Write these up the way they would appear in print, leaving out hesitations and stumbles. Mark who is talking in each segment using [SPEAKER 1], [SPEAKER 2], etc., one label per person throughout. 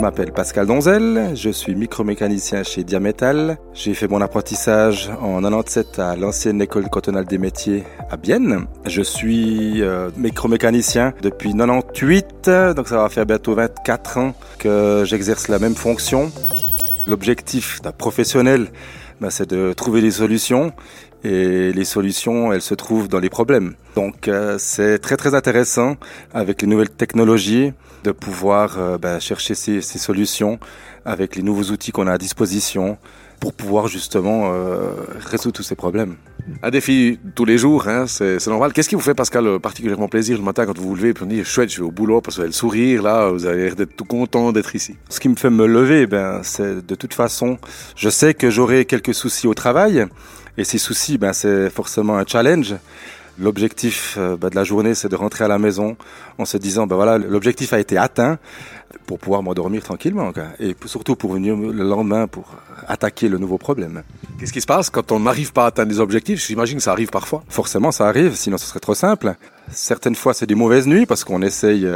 [SPEAKER 1] m'appelle Pascal Donzel, je suis micromécanicien chez Diametal. J'ai fait mon apprentissage en 97 à l'ancienne école cantonale des métiers à Bienne. Je suis micromécanicien depuis 98, donc ça va faire bientôt 24 ans que j'exerce la même fonction. L'objectif d'un professionnel, c'est de trouver des solutions. Et les solutions, elles se trouvent dans les problèmes. Donc c'est très très intéressant avec les nouvelles technologies de pouvoir chercher ces solutions avec les nouveaux outils qu'on a à disposition pour pouvoir justement résoudre tous ces problèmes.
[SPEAKER 2] Un défi tous les jours, hein, c'est normal. Qu'est-ce qui vous fait, Pascal, particulièrement plaisir le matin quand vous vous levez et vous dites chouette, je vais au boulot parce que vous avez le sourire, là, vous avez l'air d'être tout content d'être ici.
[SPEAKER 1] Ce qui me fait me lever, c'est de toute façon, je sais que j'aurai quelques soucis au travail. Et ces soucis, c'est forcément un challenge. L'objectif de la journée, c'est de rentrer à la maison en se disant, l'objectif a été atteint pour pouvoir m'endormir tranquillement. Et surtout pour venir le lendemain pour attaquer le nouveau problème.
[SPEAKER 2] Qu'est-ce qui se passe quand on n'arrive pas à atteindre des objectifs? J'imagine que ça arrive parfois.
[SPEAKER 1] Forcément, ça arrive, sinon ce serait trop simple. Certaines fois, c'est des mauvaises nuits parce qu'on essaye,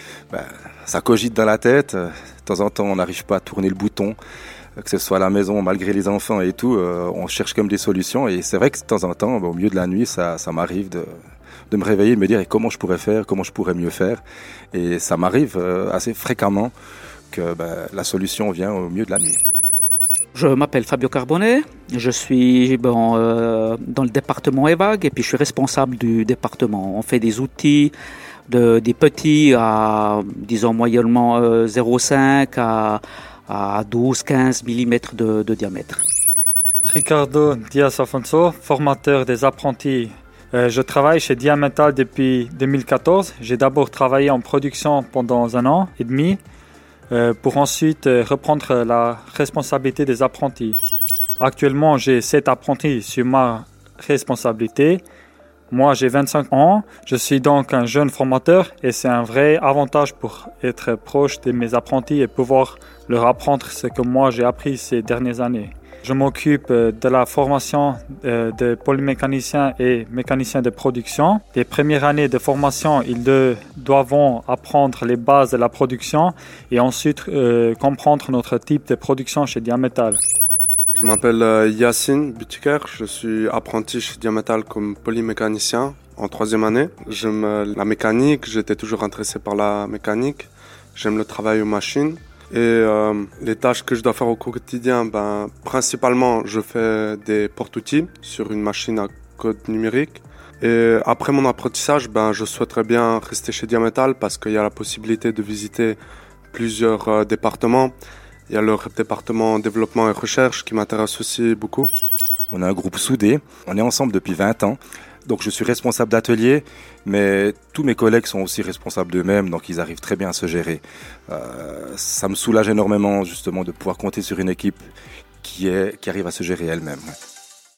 [SPEAKER 1] ça cogite dans la tête. De temps en temps, on n'arrive pas à tourner le bouton. Que ce soit à la maison, malgré les enfants et tout, on cherche comme des solutions. Et c'est vrai que de temps en temps, au milieu de la nuit, ça m'arrive de me réveiller et de me dire comment je pourrais faire, comment je pourrais mieux faire. Et ça m'arrive assez fréquemment que la solution vient au milieu de la nuit.
[SPEAKER 3] Je m'appelle Fabio Carbonnet, je suis dans le département EVAG et puis je suis responsable du département. On fait des outils des petits à, disons, moyennement 0,5 à 12-15 mm de diamètre.
[SPEAKER 4] Ricardo Diaz Afonso, formateur des apprentis. Je travaille chez Diametal depuis 2014. J'ai d'abord travaillé en production pendant 1 an et demi pour ensuite reprendre la responsabilité des apprentis. Actuellement, j'ai 7 apprentis sur ma responsabilité. Moi, j'ai 25 ans. Je suis donc un jeune formateur et c'est un vrai avantage pour être proche de mes apprentis et pouvoir leur apprendre ce que moi j'ai appris ces dernières années. Je m'occupe de la formation de polymécaniciens et mécaniciens de production. Les premières années de formation, ils doivent apprendre les bases de la production et ensuite comprendre notre type de production chez Diametal.
[SPEAKER 5] Je m'appelle Yacine Butiker, je suis apprenti chez Diametal comme polymécanicien en 3e année. J'aime la mécanique, j'étais toujours intéressé par la mécanique. J'aime le travail aux machines. Et les tâches que je dois faire au quotidien, principalement je fais des porte-outils sur une machine à code numérique. Et après mon apprentissage, je souhaiterais bien rester chez Diametal parce qu'il y a la possibilité de visiter plusieurs départements. Il y a le département développement et recherche qui m'intéresse aussi beaucoup.
[SPEAKER 1] On a un groupe soudé, on est ensemble depuis 20 ans. Donc je suis responsable d'atelier, mais tous mes collègues sont aussi responsables d'eux-mêmes, donc ils arrivent très bien à se gérer. Ça me soulage énormément justement de pouvoir compter sur une équipe qui arrive à se gérer elle-même.